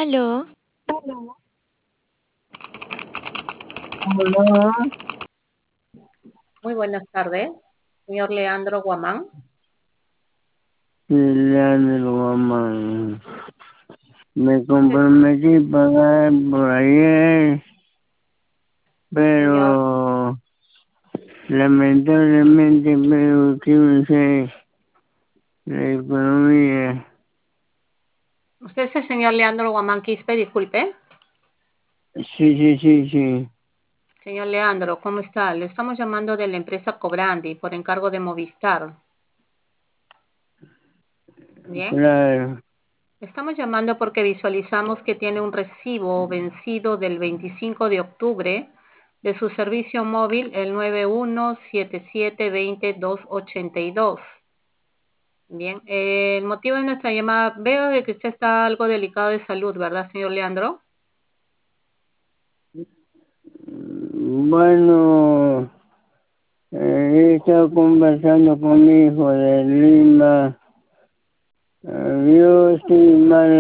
Aló, Hola, Muy buenas tardes, señor Leandro Guamán. Leandro Guamán. Me comprometí a pagar por ayer, Señor, pero lamentablemente veo que no sé la economía. usted es el señor Leandro Guamán Quispe, disculpe. Sí. Señor Leandro, ¿cómo está? Le estamos llamando de la empresa Cobrandi por encargo de Movistar. Bien, Claro, estamos llamando porque visualizamos que tiene un recibo vencido del 25 de octubre de su servicio móvil, el 917720-282. Bien, el motivo de nuestra llamada, veo de que usted está algo delicado de salud, ¿verdad, señor Leandro? bueno, he estado conversando con mi hijo de Lima. Yo estoy mal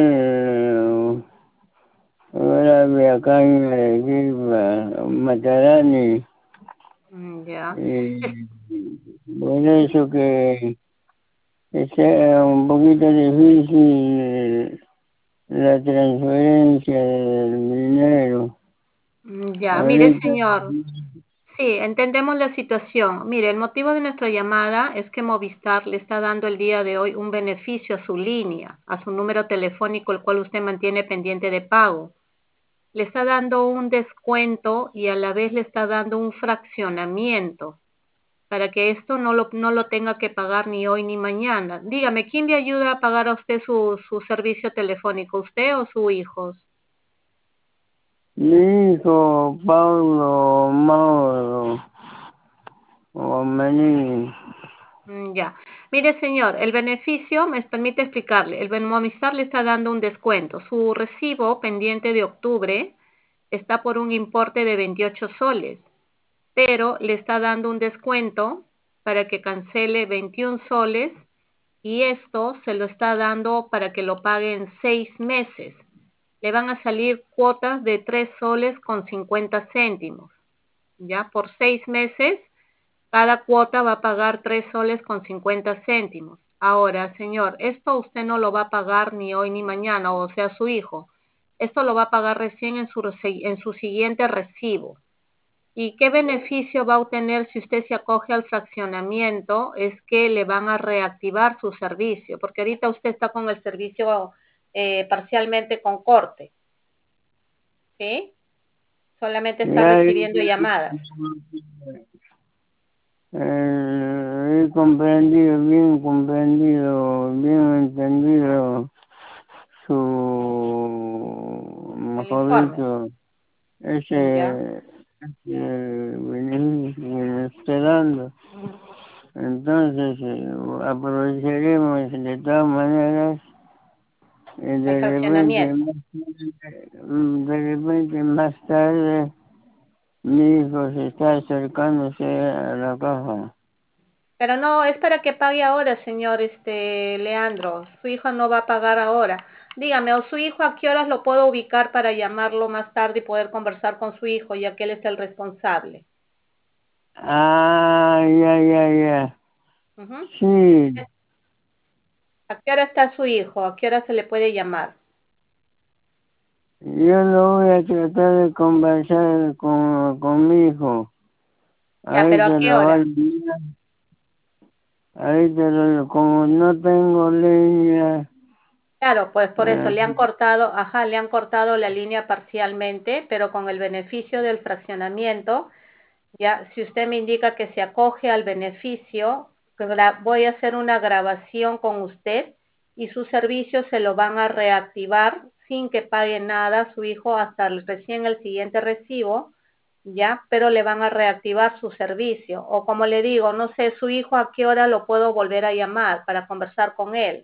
grave acá en Arequipa, Matarani. Ya. Y por eso que es un poquito difícil la transferencia del dinero. Ya, mire, Ahorita, señor, sí, entendemos la situación. Mire, el motivo de nuestra llamada es que Movistar le está dando el día de hoy un beneficio a su línea, a su número telefónico, el cual usted mantiene pendiente de pago. Le está dando un descuento y a la vez le está dando un fraccionamiento para que esto no lo tenga que pagar ni hoy ni mañana. Dígame, ¿quién le ayuda a pagar a usted su servicio telefónico, usted o su hijo? mi hijo Paulo Mauro Omaní, Ya. Mire, señor, el beneficio, me permite explicarle, el Movistar le está dando un descuento. Su recibo pendiente de octubre está por un importe de 28 soles, pero le está dando un descuento para que cancele 21 soles y esto se lo está dando para que lo pague en 6 meses. Le van a salir cuotas de 3 soles con 50 céntimos, ¿ya? Por 6 meses cada cuota va a pagar 3 soles con 50 céntimos. Ahora, señor, esto usted no lo va a pagar ni hoy ni mañana, o sea, su hijo. Esto lo va a pagar recién en su siguiente recibo. ¿Y qué beneficio va a obtener si usted se acoge al fraccionamiento? Es que le van a reactivar su servicio, porque ahorita usted está con el servicio parcialmente con corte, ¿sí? Solamente está ya recibiendo llamadas. he comprendido, bien entendido su, El mejor informe, dicho, ¿ya? ese beneficio que nos está dando. Entonces, aprovecharemos de todas maneras y El fraccionamiento. de repente más tarde, mi hijo se está acercándose a la caja. Pero no, es para que pague ahora, señor Leandro. Su hijo no va a pagar ahora. Dígame, o su hijo, ¿a qué horas lo puedo ubicar para llamarlo más tarde y poder conversar con su hijo, ya que él es el responsable? Ah, ya. Ujú. Sí, ¿A qué hora está su hijo? ¿A qué hora se le puede llamar? yo lo voy a tratar de conversar con mi hijo. Ya, Ahí pero ¿a te qué lo va a hora? enviar. Ahí te lo, como no tengo leña, Claro, pues por eso eh, le han cortado, ajá, le han cortado la línea parcialmente, pero con el beneficio del fraccionamiento. Ya, si usted me indica que se acoge al beneficio, voy a hacer una grabación con usted y su servicio se lo van a reactivar sin que pague nada a su hijo hasta recién el siguiente recibo, ya, pero le van a reactivar su servicio. O como le digo, no sé, su hijo a qué hora lo puedo volver a llamar para conversar con él.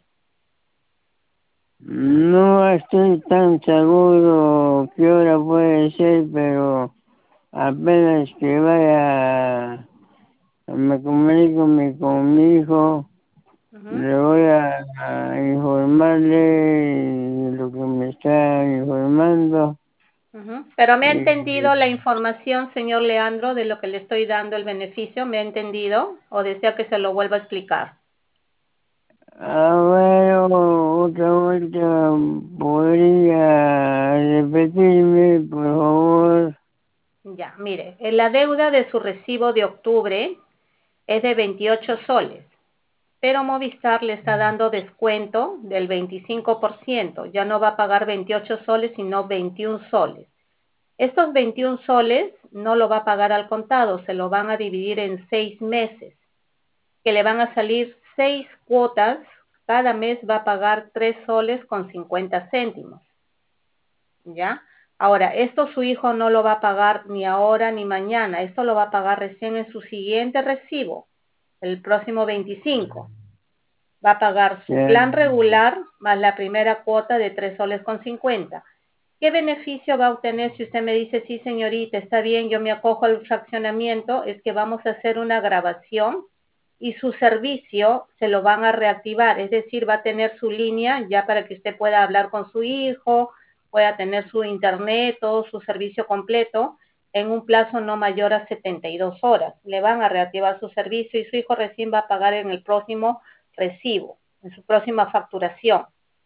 no estoy tan seguro qué hora puede ser, pero apenas que vaya, me comunico con mi hijo Ujú, le voy a informarle de lo que me está informando. ujú. Pero me ha Y, entendido la información, señor Leandro, de lo que le estoy dando el beneficio. ¿Me ha entendido? ¿O desea que se lo vuelva a explicar? a ver, otra vuelta, ¿podría repetirme, por favor? Ya, mire, la deuda de su recibo de octubre es de 28 soles, pero Movistar le está dando descuento del 25%. Ya no va a pagar 28 soles, sino 21 soles. Estos 21 soles no lo va a pagar al contado, se lo van a dividir en 6 meses, que le van a salir 6 cuotas. Cada mes va a pagar 3 soles con 50 céntimos. ¿Ya? Ahora, esto su hijo no lo va a pagar ni ahora ni mañana, esto lo va a pagar recién en su siguiente recibo, el próximo 25. Va a pagar su Ya, plan regular más la primera cuota de 3 soles con 50. ¿Qué beneficio va a obtener si usted me dice, sí señorita, está bien, yo me acojo al fraccionamiento? Es que vamos a hacer una grabación y su servicio se lo van a reactivar, es decir, va a tener su línea ya para que usted pueda hablar con su hijo, pueda tener su internet, todo su servicio completo en un plazo no mayor a 72 horas. Le van a reactivar su servicio y su hijo recién va a pagar en el próximo recibo, en su próxima facturación.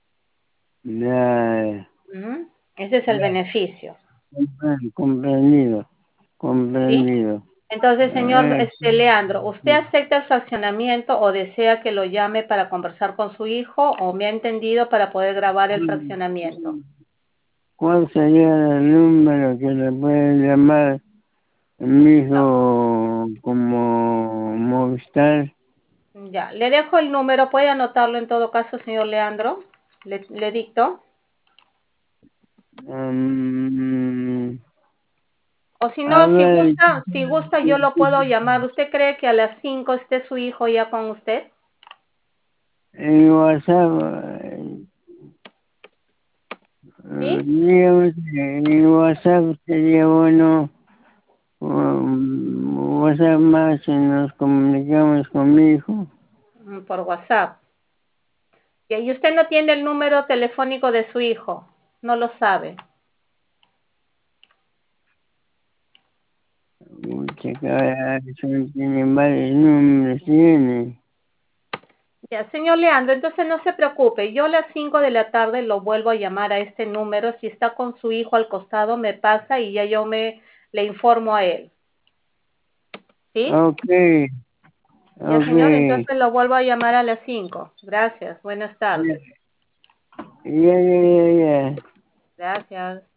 ya, ¿Mm? Ese es el ya, beneficio, comprendido, ¿sí? comprendido. Entonces, señor Eh, Leandro, ¿usted acepta el fraccionamiento o desea que lo llame para conversar con su hijo o me ha entendido para poder grabar el fraccionamiento? ¿Cuál sería el número que le puede llamar mi hijo como Movistar? Ya, le dejo el número, puede anotarlo en todo caso, señor Leandro. Le dicto. Mm, O si a no, ver, si gusta, yo lo puedo llamar. ¿Usted cree que a las 5 esté su hijo ya con usted? en WhatsApp, ¿Sí? digamos, en WhatsApp sería bueno, WhatsApp más si nos comunicamos con mi hijo. Por WhatsApp. Y usted no tiene el número telefónico de su hijo, no lo sabe. Mucha cara, tiene varios números, tiene. Ya, señor Leandro, entonces no se preocupe. Yo a las 5 de la tarde lo vuelvo a llamar a este número. Si está con su hijo al costado, me pasa y ya le informo a él. ¿Sí? Ok, Ya, ok. señor, entonces lo vuelvo a llamar a las 5. Gracias. Buenas Ya, tardes. ya, ya, ya. Gracias.